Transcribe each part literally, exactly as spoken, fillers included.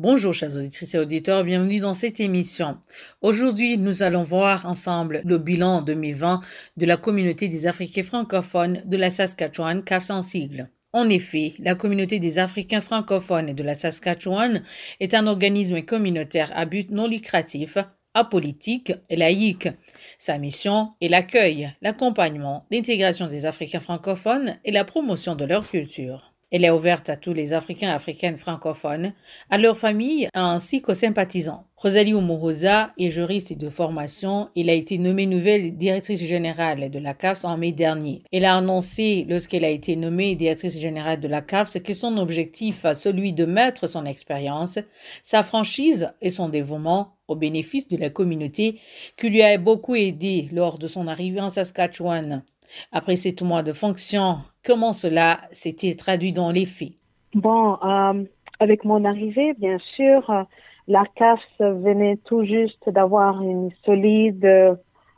Bonjour chers auditrices et auditeurs, bienvenue dans cette émission. Aujourd'hui, nous allons voir ensemble le bilan deux mille vingt de la communauté des Africains francophones de la Saskatchewan, C A F en sigle. En effet, la communauté des Africains francophones de la Saskatchewan est un organisme communautaire à but non lucratif, apolitique et laïque. Sa mission est l'accueil, l'accompagnement, l'intégration des Africains francophones et la promotion de leur culture. Elle est ouverte à tous les Africains et Africaines francophones, à leurs familles ainsi qu'aux sympathisants. Rosalie Oumourouza est juriste de formation. Elle a été nommée nouvelle directrice générale de la C A F en mai dernier. Elle a annoncé, lorsqu'elle a été nommée directrice générale de la C A F, que son objectif, celui de mettre son expérience, sa franchise et son dévouement au bénéfice de la communauté qui lui a beaucoup aidé lors de son arrivée en Saskatchewan. Après sept mois de fonction, comment cela s'était traduit dans les faits? Bon, euh, avec mon arrivée, bien sûr, euh, la C A F venait tout juste d'avoir une solide euh,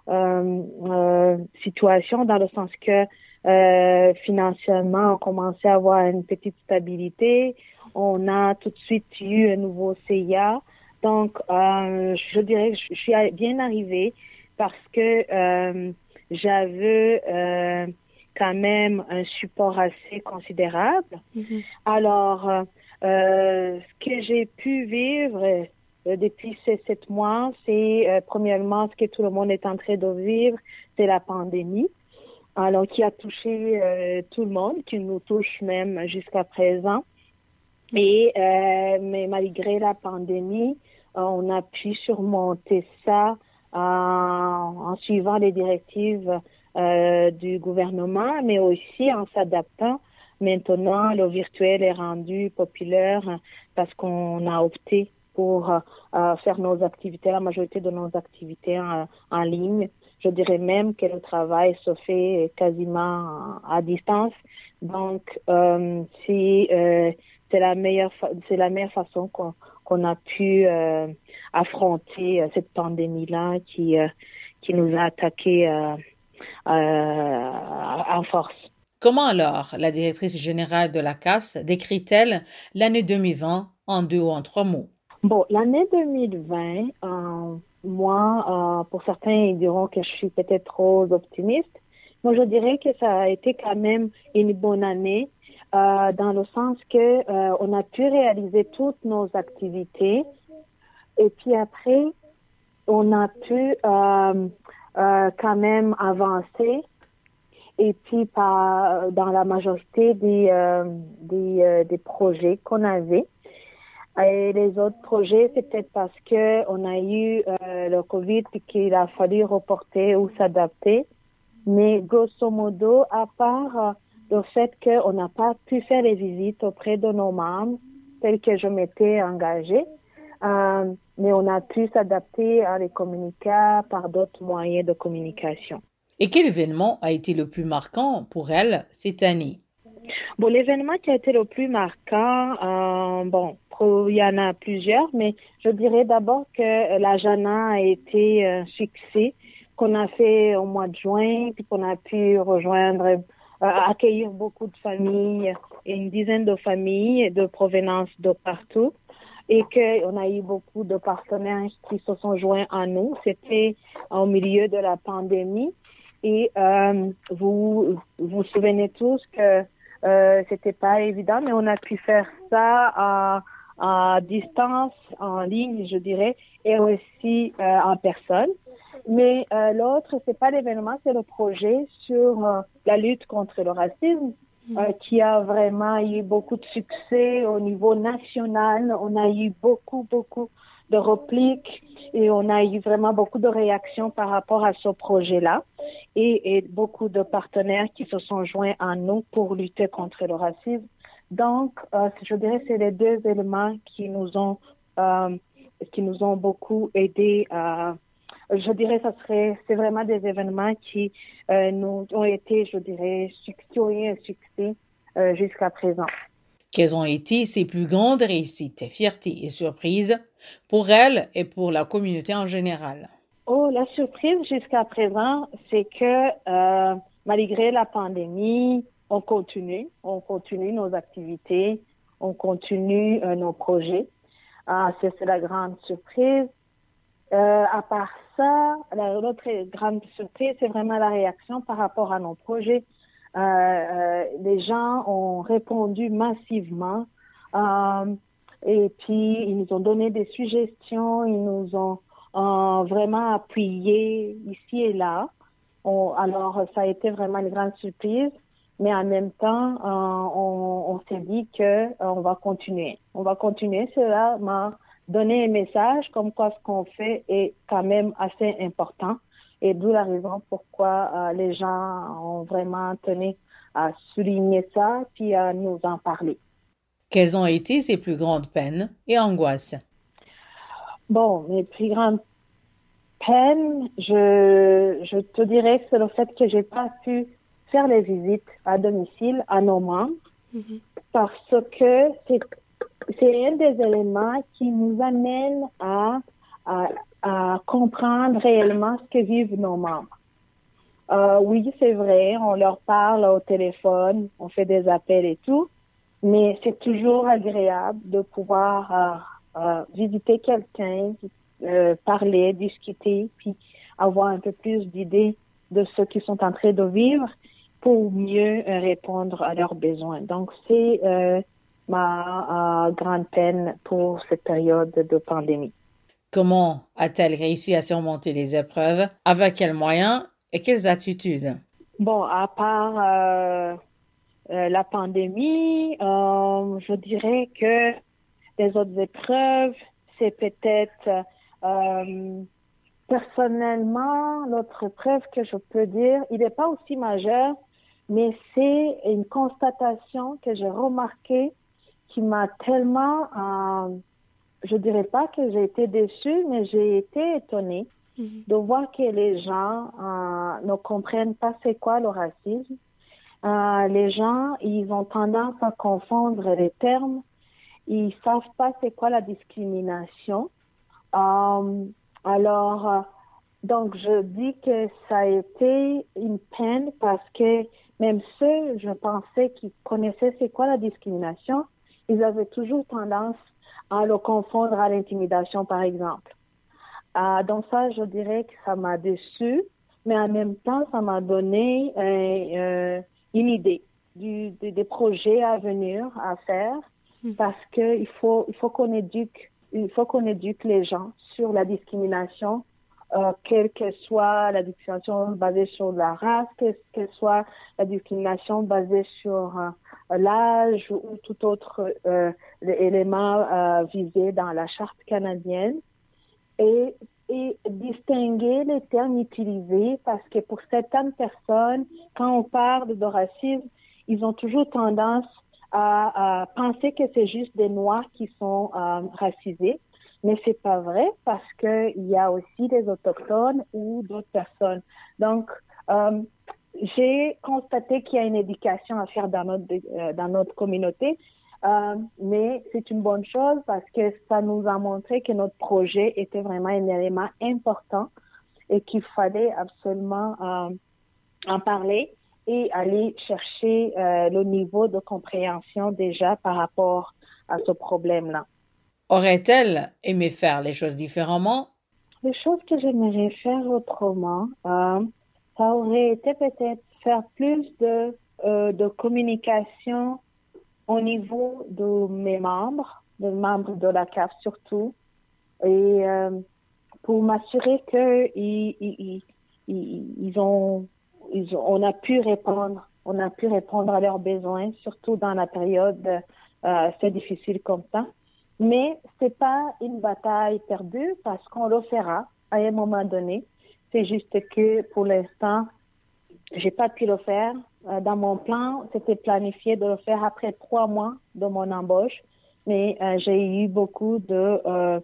euh, situation dans le sens que euh, financièrement, on commençait à avoir une petite stabilité. On a tout de suite eu un nouveau C I A. Donc, euh, je dirais que je suis bien arrivée parce que euh, j'avais euh, quand même un support assez considérable. Mm-hmm. Alors, euh, ce que j'ai pu vivre euh, depuis ces sept mois, c'est euh, premièrement ce que tout le monde est en train de vivre, c'est la pandémie. Alors, qui a touché euh, tout le monde, qui nous touche même jusqu'à présent. Et euh, mais malgré la pandémie, on a pu surmonter ça en, en suivant les directives euh, du gouvernement, mais aussi en s'adaptant. Maintenant, le virtuel est rendu populaire parce qu'on a opté pour euh, faire nos activités, la majorité de nos activités en, en ligne. Je dirais même que le travail se fait quasiment à distance. Donc, euh, si euh, c'est la meilleure, fa- c'est la meilleure façon qu'on qu'on a pu euh, affronter euh, cette pandémie-là qui, euh, qui nous a attaqués euh, euh, en force. Comment alors la directrice générale de la C A F décrit-elle l'année deux mille vingt en deux ou en trois mots? Bon, l'année deux mille vingt, euh, moi, euh, pour certains, ils diront que je suis peut-être trop optimiste. Moi, je dirais que ça a été quand même une bonne année. Euh, dans le sens que euh, on a pu réaliser toutes nos activités et puis après on a pu euh, euh, quand même avancer et puis par, dans la majorité des euh, des, euh, des projets qu'on avait. Et les autres projets, c'est peut-être parce que on a eu euh, le COVID et qu'il a fallu reporter ou s'adapter. Mais grosso modo, à part euh, le fait qu'on n'a pas pu faire les visites auprès de nos membres, telles que je m'étais engagée, euh, mais on a pu s'adapter à les communiquer par d'autres moyens de communication. Et quel événement a été le plus marquant pour elle cette année? Bon, l'événement qui a été le plus marquant, euh, bon, il y en a plusieurs, mais je dirais d'abord que la Jana a été un succès qu'on a fait au mois de juin, puis qu'on a pu rejoindre, euh, accueillir beaucoup de familles, une dizaine de familles de provenance de partout, et qu'on a eu beaucoup de partenaires qui se sont joints à nous. C'était au milieu de la pandémie, et euh, vous vous souvenez tous que euh, c'était pas évident, mais on a pu faire ça à, à distance, en ligne, je dirais, et aussi euh, en personne. Mais euh, l'autre, c'est pas l'événement, c'est le projet sur euh, la lutte contre le racisme, euh, qui a vraiment eu beaucoup de succès au niveau national. On a eu beaucoup, beaucoup de répliques et on a eu vraiment beaucoup de réactions par rapport à ce projet-là et, et beaucoup de partenaires qui se sont joints à nous pour lutter contre le racisme. Donc, euh, je dirais que c'est les deux éléments qui nous ont, euh, qui nous ont beaucoup aidés à Je dirais ça serait, c'est vraiment des événements qui euh, nous ont été, je dirais, qui ont eu un succès euh, jusqu'à présent. Quelles ont été ses plus grandes réussites, fiertés et surprises pour elle et pour la communauté en général? Oh, la surprise jusqu'à présent, c'est que euh, malgré la pandémie, on continue, on continue nos activités, on continue euh, nos projets. Ah, c'est c'est la grande surprise. Euh, à part ça, la- l'autre grande surprise, c'est vraiment la réaction par rapport à nos projets. Euh, euh, les gens ont répondu massivement. Euh, et puis, ils nous ont donné des suggestions, ils nous ont euh, vraiment appuyé ici et là. On- alors, ça a été vraiment une grande surprise, mais en même temps, euh, on, on s'est dit que euh, on va continuer. On va continuer. Cela m'a donné un message comme quoi ce qu'on fait est quand même assez important, et d'où la raison pourquoi euh, les gens ont vraiment tenu à souligner ça puis à nous en parler. Quelles ont été ses plus grandes peines et angoisses? Bon, mes plus grandes peine, je, je te dirais que c'est le fait que j'ai pas pu faire les visites à domicile à nos membres Mhm. parce que c'est, c'est un des éléments qui nous amène à, à, à comprendre réellement ce que vivent nos membres. Euh, oui, c'est vrai, on leur parle au téléphone, on fait des appels et tout, mais c'est toujours agréable de pouvoir euh, euh, visiter quelqu'un, euh, parler, discuter, puis avoir un peu plus d'idées de ce qu'ils sont en train de vivre pour mieux euh, répondre à leurs besoins. Donc, c'est euh, ma euh, grande peine pour cette période de pandémie. Comment a-t-elle réussi à surmonter les épreuves? Avec quels moyens et quelles attitudes? Bon, à part euh, euh, la pandémie, euh, je dirais que les autres épreuves, c'est peut-être euh, personnellement l'autre épreuve que je peux dire, il n'est pas aussi majeur, mais c'est une constatation que j'ai remarquée qui m'a tellement, euh, je dirais pas que j'ai été déçue, mais j'ai été étonnée Mhm. de voir que les gens euh, ne comprennent pas c'est quoi le racisme. Euh, les gens, ils ont tendance à confondre les termes. Ils savent pas c'est quoi la discrimination. Euh, alors, euh, donc je dis que ça a été une peine parce que même ceux, je pensais qu'ils connaissaient c'est quoi la discrimination, ils avaient toujours tendance à le confondre à l'intimidation, par exemple. Euh, donc ça, je dirais que ça m'a déçue, mais en même temps, ça m'a donné euh, euh, une idée du, des des projets à venir à faire Mhm. parce que il faut il faut qu'on éduque il faut qu'on éduque les gens sur la discrimination, euh, quelle que soit la discrimination basée sur la race, quelle que soit la discrimination basée sur euh, l'âge ou tout autre euh, élément euh, visé dans la charte canadienne. Et, et distinguer les termes utilisés parce que pour certaines personnes, quand on parle de racisme, ils ont toujours tendance à, à penser que c'est juste des Noirs qui sont euh, racisés, mais c'est pas vrai parce que il y a aussi des autochtones ou d'autres personnes. Donc, euh, j'ai constaté qu'il y a une éducation à faire dans notre euh, dans notre communauté. Euh, mais c'est une bonne chose parce que ça nous a montré que notre projet était vraiment un élément important et qu'il fallait absolument euh, en parler et aller chercher euh, le niveau de compréhension déjà par rapport à ce problème-là. Aurait-elle aimé faire les choses différemment? Les choses que j'aimerais faire autrement, euh, ça aurait été peut-être faire plus de, euh, de communication au niveau de mes membres, des membres de la C A F surtout, et euh, pour m'assurer que ils, ils, ils, ils ont, ils ont, on a pu répondre, on a pu répondre à leurs besoins, surtout dans la période euh, assez difficile comme ça. Mais c'est pas une bataille perdue parce qu'on le fera à un moment donné. C'est juste que pour l'instant, j'ai pas pu le faire. Euh, dans mon plan, c'était planifié de le faire après trois mois de mon embauche, mais euh, j'ai eu beaucoup de, euh,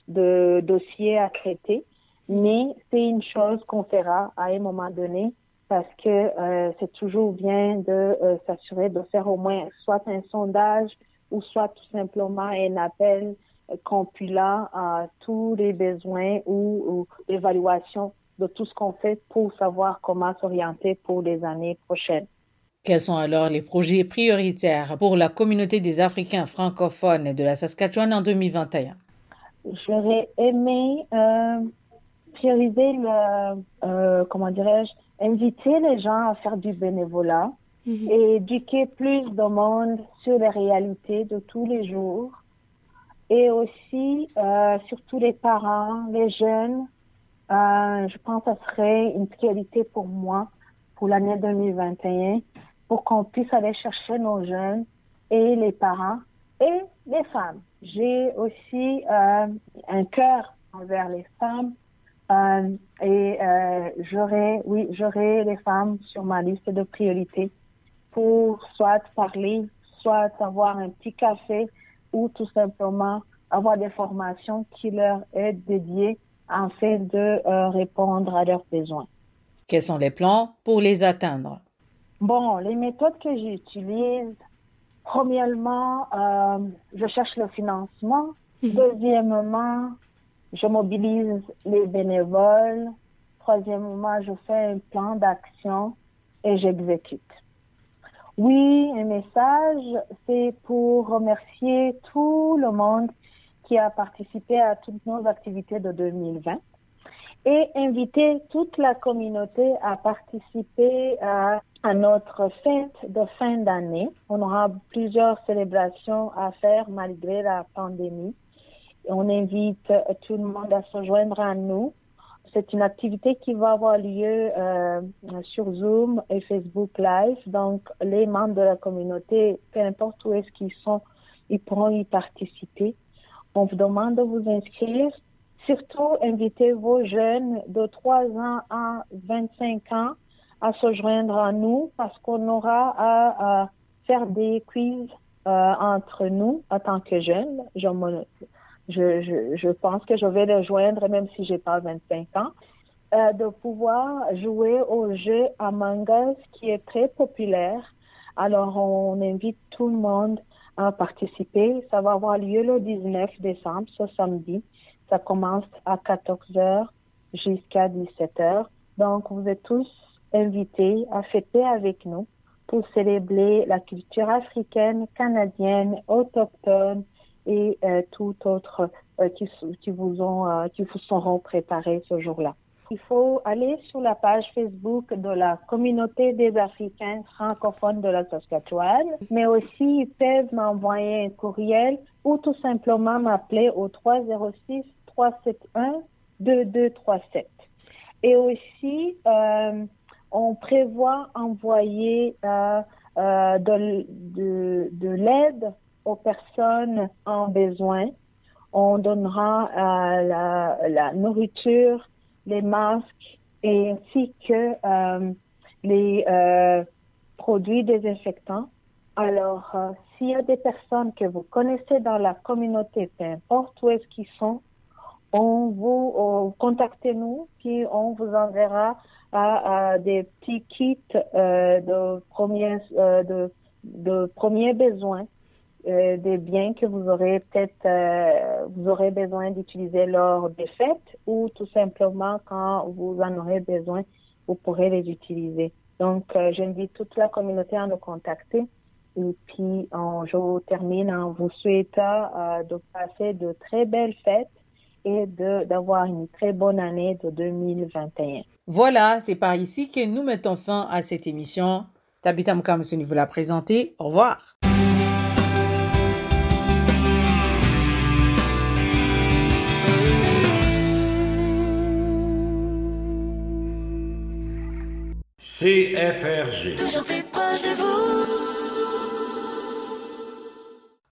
de dossiers à traiter. Mais c'est une chose qu'on fera à un moment donné parce que euh, c'est toujours bien de euh, s'assurer de faire au moins soit un sondage ou soit tout simplement un appel euh, compilant à tous les besoins ou, ou l'évaluation de tout ce qu'on fait pour savoir comment s'orienter pour les années prochaines. Quels sont alors les projets prioritaires pour la communauté des Africains francophones de la Saskatchewan en deux mille vingt et un? j'aurais aimé euh, prioriser le, euh, comment dirais-je, inviter les gens à faire du bénévolat mm-hmm. et éduquer plus de monde sur les réalités de tous les jours. Et aussi, euh, surtout les parents, les jeunes, euh, je pense que ça serait une priorité pour moi pour l'année deux mille vingt et un, pour qu'on puisse aller chercher nos jeunes et les parents et les femmes. J'ai aussi euh, un cœur envers les femmes euh, et euh, j'aurai, oui, j'aurai les femmes sur ma liste de priorités pour soit parler, soit avoir un petit café ou tout simplement avoir des formations qui leur aident dédiées afin de euh, répondre à leurs besoins. Quels sont les plans pour les atteindre? Bon, les méthodes que j'utilise, premièrement, euh, je cherche le financement. Mm-hmm. Deuxièmement, je mobilise les bénévoles. Troisièmement, je fais un plan d'action et j'exécute. Oui, un message, c'est pour remercier tout le monde qui a participé à toutes nos activités de deux mille vingt et inviter toute la communauté à participer à, à notre fête de fin d'année. On aura plusieurs célébrations à faire malgré la pandémie. On invite tout le monde à se joindre à nous. C'est une activité qui va avoir lieu euh, sur Zoom et Facebook Live. Donc, les membres de la communauté, peu importe où est-ce qu'ils sont, ils pourront y participer. On vous demande de vous inscrire. Surtout, invitez vos jeunes de trois ans à vingt-cinq ans à se joindre à nous parce qu'on aura à, à faire des quiz euh, entre nous en tant que jeunes. Je me, Je, je, je pense que je vais le joindre même si j'ai pas vingt-cinq ans, euh, de pouvoir jouer au jeu Among Us qui est très populaire. Alors, on invite tout le monde à participer. Ça va avoir lieu le dix-neuf décembre, ce samedi. Ça commence à quatorze heures jusqu'à dix-sept heures. Donc, vous êtes tous invités à fêter avec nous pour célébrer la culture africaine, canadienne, autochtone, et euh, tout autre euh, qui, qui vous ont euh, qui vous seront préparés ce jour-là. Il faut aller sur la page Facebook de la communauté des Africains francophones de la Saskatchewan, mais aussi ils peuvent m'envoyer un courriel ou tout simplement m'appeler au trois zéro six, trois sept un, deux deux trois sept. Et aussi, euh, on prévoit envoyer euh, euh, de, de, de l'aide aux personnes en besoin. On donnera euh, la, la nourriture, les masques et ainsi que euh, les euh, produits désinfectants. Alors, euh, s'il y a des personnes que vous connaissez dans la communauté, peu importe où est-ce qu'ils sont, on vous on, contactez-nous puis on vous enverra à, à des petits kits euh, de premiers euh, de, de premiers besoins. Euh, des biens que vous aurez peut-être euh, vous aurez besoin d'utiliser lors des fêtes ou tout simplement quand vous en aurez besoin, vous pourrez les utiliser. Donc, euh, j'invite toute la communauté à nous contacter et puis on, je termine en vous souhaitant euh, de passer de très belles fêtes et de, d'avoir une très bonne année de deux mille vingt et un. Voilà, c'est par ici que nous mettons fin à cette émission. Tabitha Mukamusoni vous l'a présentée. Au revoir. C F R G. Toujours plus proche de vous.